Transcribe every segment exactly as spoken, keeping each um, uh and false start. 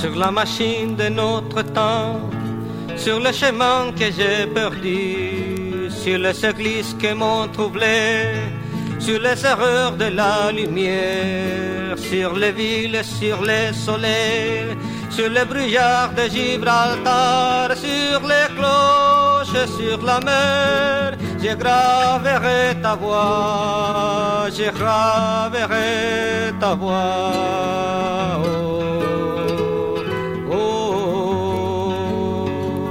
sur la machine de notre temps, sur le chemin que j'ai perdu, sur les églises qui m'ont troublé, sur les erreurs de la lumière, sur les villes, sur les soleils, sur les brouillards de Gibraltar, sur les cloches, sur la mer, je graverai ta voix, je graverai ta voix. Oh, oh,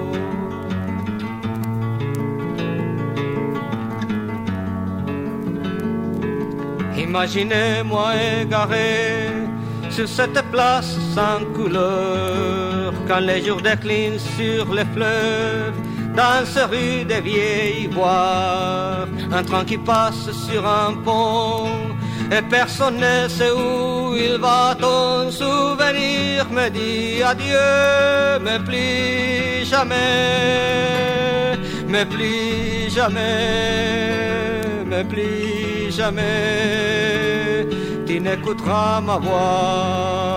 oh. Imaginez-moi égaré sur cette place sans couleur, quand les jours déclinent sur les fleuves, dans ces rues de vieilles ivoires, un train qui passe sur un pont, et personne ne sait où il va. Ton souvenir me dit adieu, mais plus jamais, mais plus jamais, mais plus jamais, tu n'écouteras ma voix.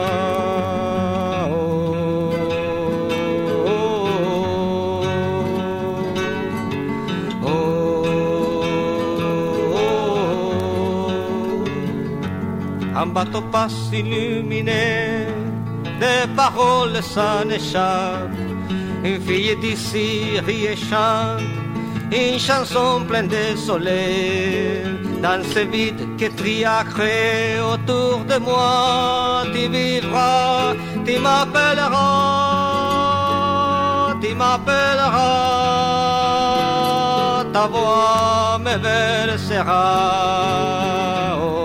Un bateau passe illuminé, des paroles s'en échappent. Une fille d'ici rit et chante une chanson pleine de soleil. Dans ce vide que tu as créé autour de moi, tu vivras, tu m'appelleras, tu m'appelleras, ta voix me bercera. Oh.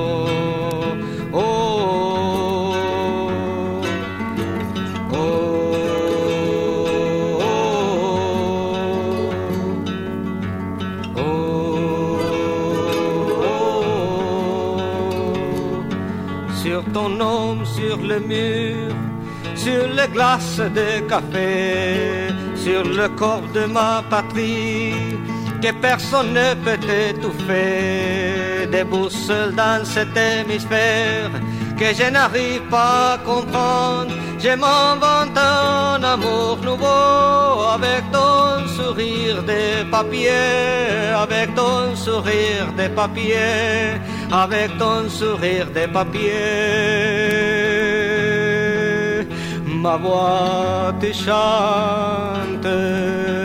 Sur ton nom, sur le mur, sur les glaces de café, sur le corps de ma patrie, que personne ne peut étouffer. Debout seul dans cet hémisphère que je n'arrive pas à comprendre, je m'invente un amour nouveau avec ton sourire de papier, avec ton sourire de papier, avec ton sourire de papier. Ma voix te chante.